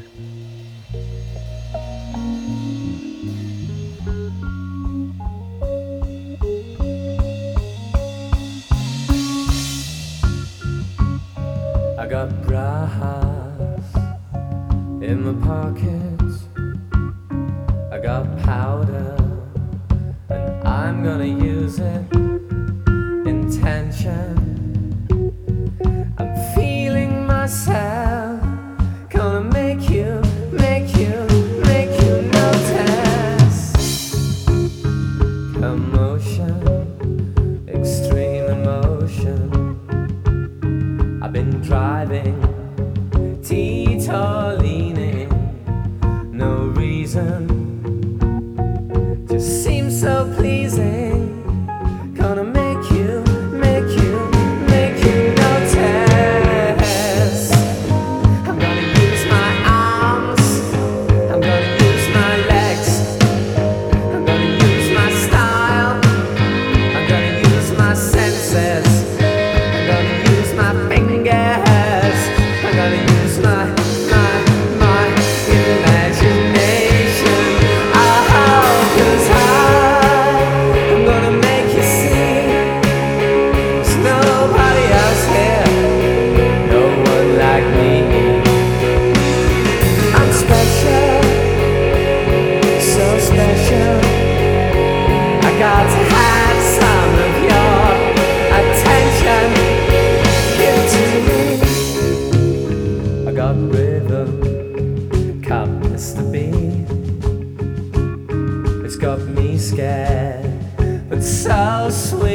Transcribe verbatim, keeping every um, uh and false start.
I got brass in my pockets, I got powder, and I'm gonna use it. Intention, I'm feeling myself, gonna make you, make you, make you notice. Commotion, extreme emotion, I've been driving, Tito leaning, no reason, just seems so pleasing. Gonna make you, make you, make you notice. I'm gonna use my arms, I'm gonna use my legs, I'm gonna use my style, I'm gonna use my senses, I'm gonna use my fingers, I'm gonna use my, my, my imagination. Oh, 'cause I, I'm gonna make you see there's nobody else here, no one like me. I'm special, so special, I got to have some of your attention. Give it to me. I got rhythm, cop Mister B. It's got me scared, but so sweet.